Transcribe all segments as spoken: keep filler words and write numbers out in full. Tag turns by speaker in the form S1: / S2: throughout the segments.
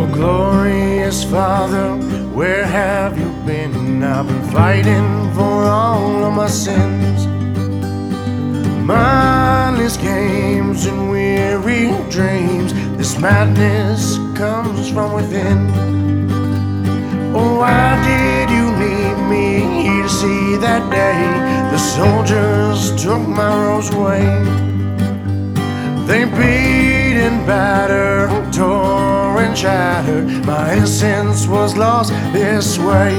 S1: Oh, glorious Father, where have you been? I've been fighting for all of my sins, mindless games and weary dreams. This madness comes from within. Oh, why did you leave me here to see that day? The soldiers took my rose away. They beat and battered, tore and shattered. My innocence was lost this way.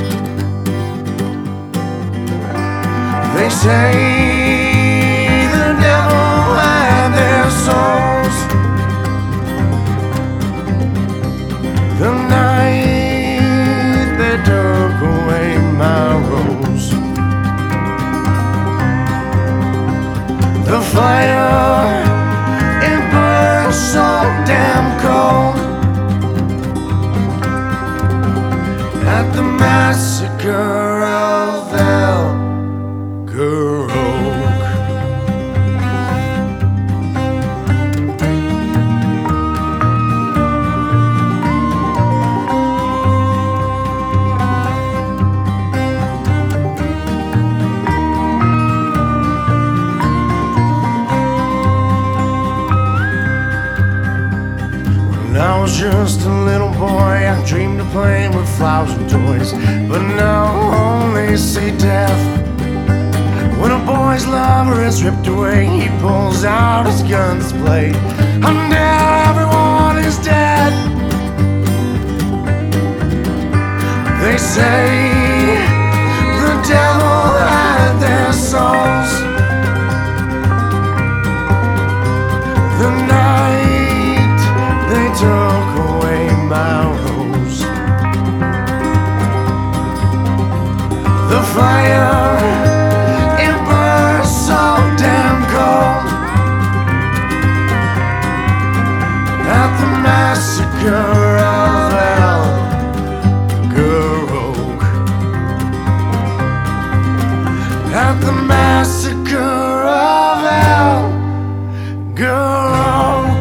S1: They say the devil had their souls. The night they took away my rose. The fire, it burns so damn cold. At the massacre of Elgar Oak. When I was just a little boy, I dreamed of playing with flowers and toys. But now only see death. When a boy's lover is ripped away, he pulls out his gun display. And now everyone is dead. They say the devil had their souls. The night they took away my rose. The fire, it burns so damn cold. At the massacre of Elgar Oak. At the massacre of Elgar Oak.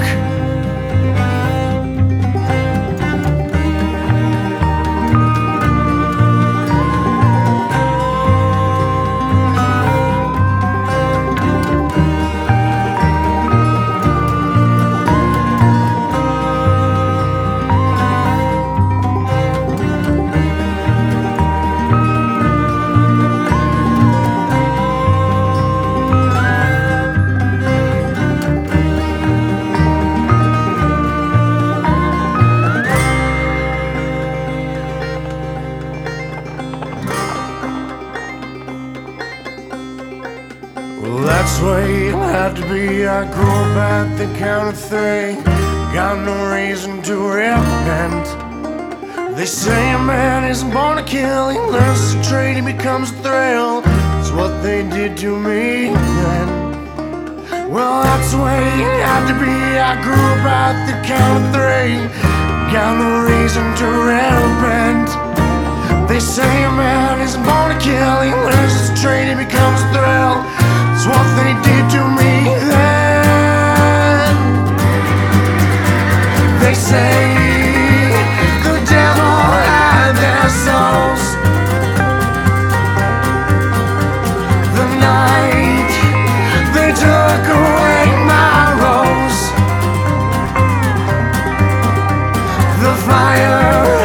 S1: Well, that's the way it had to be. I grew up at the count of three. Got no reason to repent. They say a man isn't born to kill. He learns to trade, he becomes a thrill. It's what they did to me then. Well, that's the way it had to be. I grew up at the count of three. Got no reason to repent. They say a man isn't born to kill. He learns to trade, he becomes a thrill. It's what they did to me then. They say the devil had their souls. The night they took away my rose. The fire,